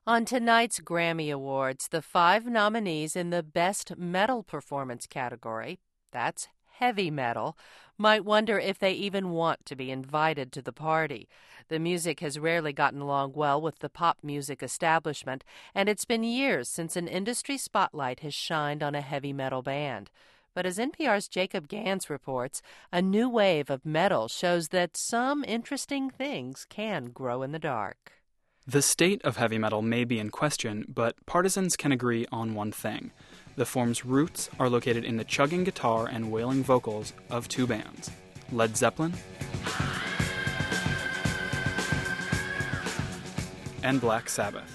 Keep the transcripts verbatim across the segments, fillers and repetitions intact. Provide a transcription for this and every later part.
On tonight's Grammy Awards, the five nominees in the Best Metal Performance category, that's heavy metal, might wonder if they even want to be invited to the party. The music has rarely gotten along well with the pop music establishment, and it's been years since an industry spotlight has shined on a heavy metal band. But as N P R's Jacob Gans reports, a new wave of metal shows that some interesting things can grow in the dark. The state of heavy metal may be in question, but partisans can agree on one thing. The form's roots are located in the chugging guitar and wailing vocals of two bands, Led Zeppelin and Black Sabbath.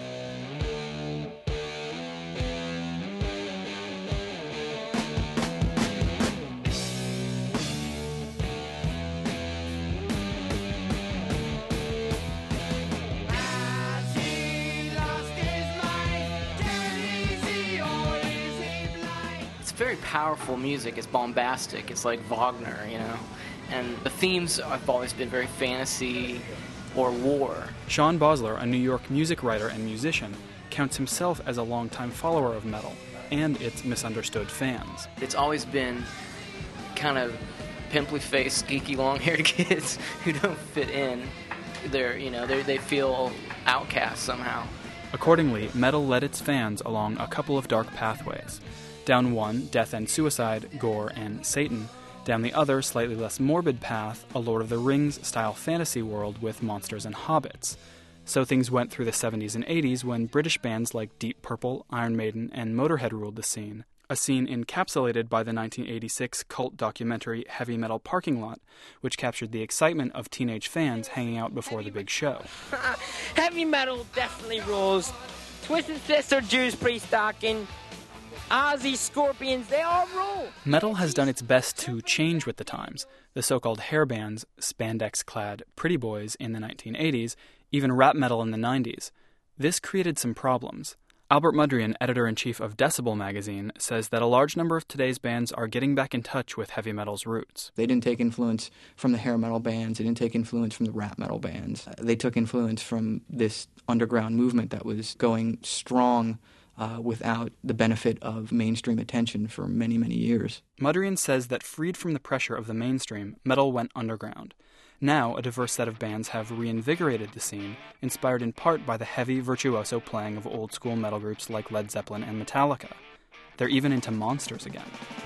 Very powerful music. It's bombastic. It's like Wagner, you know. And the themes have always been very fantasy or war. Sean Bosler, a New York music writer and musician, counts himself as a longtime follower of metal and its misunderstood fans. It's always been kind of pimply-faced, geeky, long-haired kids who don't fit in. They're, you know, they they feel outcast somehow. Accordingly, metal led its fans along a couple of dark pathways. Down one, death and suicide, gore, and Satan. Down the other, slightly less morbid path, a Lord of the Rings-style fantasy world with monsters and hobbits. So things went through the seventies and eighties when British bands like Deep Purple, Iron Maiden, and Motorhead ruled the scene, a scene encapsulated by the nineteen eighty-six cult documentary Heavy Metal Parking Lot, which captured the excitement of teenage fans hanging out before the big show. Heavy metal definitely rules. Twisted Sister, Judas Priest, Stocking, Ozzy, Scorpions, they all rule. Metal has done its best to change with the times. The so-called hair bands, spandex-clad pretty boys in the nineteen eighties, even rap metal in the nineties. This created some problems. Albert Mudrian, editor-in-chief of Decibel magazine, says that a large number of today's bands are getting back in touch with heavy metal's roots. They didn't take influence from the hair metal bands. They didn't take influence from the rap metal bands. They took influence from this underground movement that was going strong Uh, without the benefit of mainstream attention for many, many years. Mudrian says that freed from the pressure of the mainstream, metal went underground. Now, a diverse set of bands have reinvigorated the scene, inspired in part by the heavy, virtuoso playing of old-school metal groups like Led Zeppelin and Metallica. They're even into monsters again.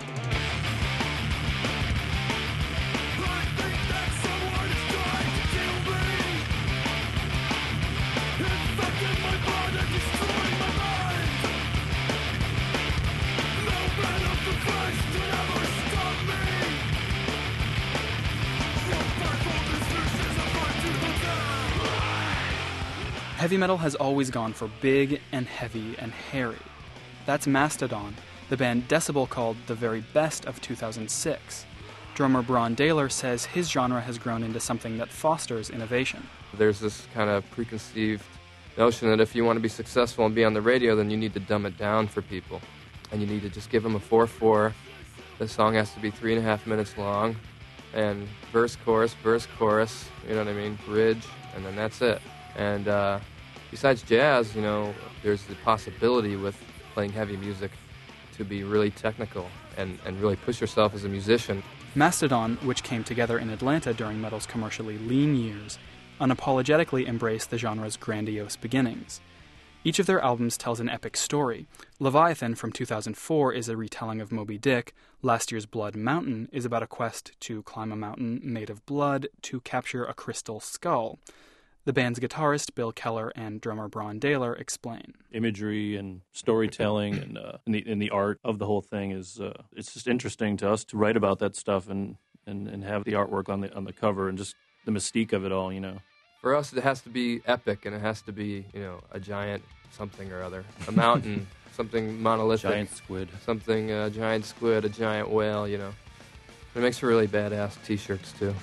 Heavy metal has always gone for big and heavy and hairy. That's Mastodon, the band Decibel called the very best of two thousand six. Drummer Brann Dailor says his genre has grown into something that fosters innovation. There's this kind of preconceived notion that if you want to be successful and be on the radio, then you need to dumb it down for people. And you need to just give them a four four. The song has to be three and a half minutes long. And verse, chorus, verse, chorus, you know what I mean, bridge, and then that's it. And uh, besides jazz, you know, there's the possibility with playing heavy music to be really technical and, and really push yourself as a musician. Mastodon, which came together in Atlanta during metal's commercially lean years, unapologetically embraced the genre's grandiose beginnings. Each of their albums tells an epic story. Leviathan from two thousand four is a retelling of Moby Dick. Last year's Blood Mountain is about a quest to climb a mountain made of blood to capture a crystal skull. The band's guitarist, Bill Keller, and drummer Brann Dailor explain. Imagery and storytelling and, uh, and, the, and the art of the whole thing is, uh, it's just interesting to us to write about that stuff and, and, and have the artwork on the on the cover and just the mystique of it all, you know. For us, it has to be epic, and it has to be, you know, a giant something or other. A mountain, something monolithic. Giant squid. Something, a uh, giant squid, a giant whale, you know. It makes for really badass T-shirts, too.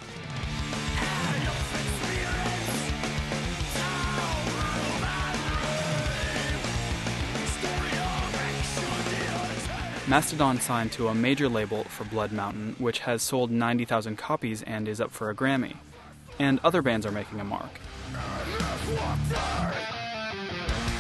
Mastodon signed to a major label for Blood Mountain, which has sold ninety thousand copies and is up for a Grammy. And other bands are making a mark.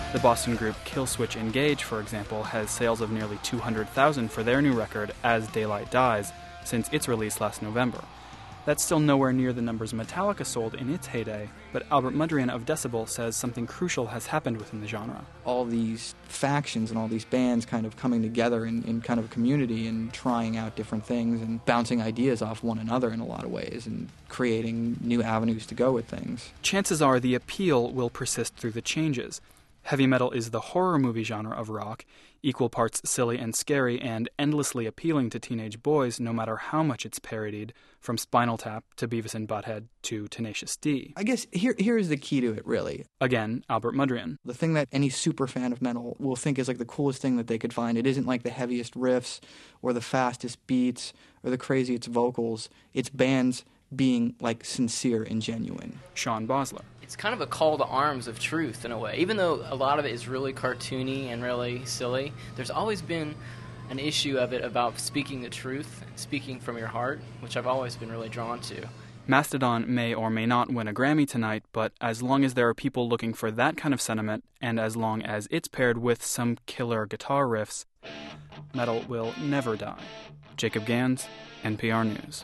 The Boston group Killswitch Engage, for example, has sales of nearly two hundred thousand for their new record, As Daylight Dies, since its release last November. That's still nowhere near the numbers Metallica sold in its heyday, but Albert Mudrian of Decibel says something crucial has happened within the genre. All these factions and all these bands kind of coming together in, in kind of a community and trying out different things and bouncing ideas off one another in a lot of ways and creating new avenues to go with things. Chances are the appeal will persist through the changes. Heavy metal is the horror movie genre of rock, equal parts silly and scary and endlessly appealing to teenage boys no matter how much it's parodied, from Spinal Tap to Beavis and Butthead to Tenacious D. I guess here here is the key to it, really. Again, Albert Mudrian. The thing that any super fan of metal will think is like the coolest thing that they could find. It isn't like the heaviest riffs or the fastest beats or the craziest vocals. It's bands being like sincere and genuine. Sean Bosler. It's kind of a call to arms of truth in a way. Even though a lot of it is really cartoony and really silly, there's always been an issue of it about speaking the truth, speaking from your heart, which I've always been really drawn to. Mastodon may or may not win a Grammy tonight, but as long as there are people looking for that kind of sentiment, and as long as it's paired with some killer guitar riffs, metal will never die. Jacob Gans, N P R News.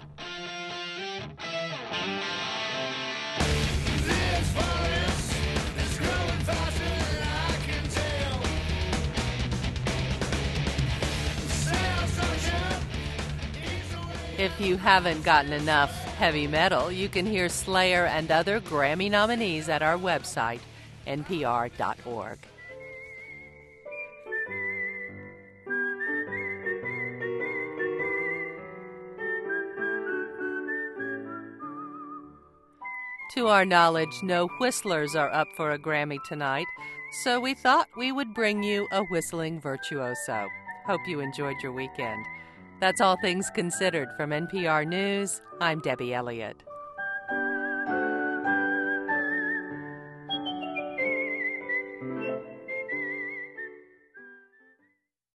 If you haven't gotten enough heavy metal, you can hear Slayer and other Grammy nominees at our website, N P R dot org. To our knowledge, no whistlers are up for a Grammy tonight, so we thought we would bring you a whistling virtuoso. Hope you enjoyed your weekend. That's All Things Considered from N P R News. I'm Debbie Elliott.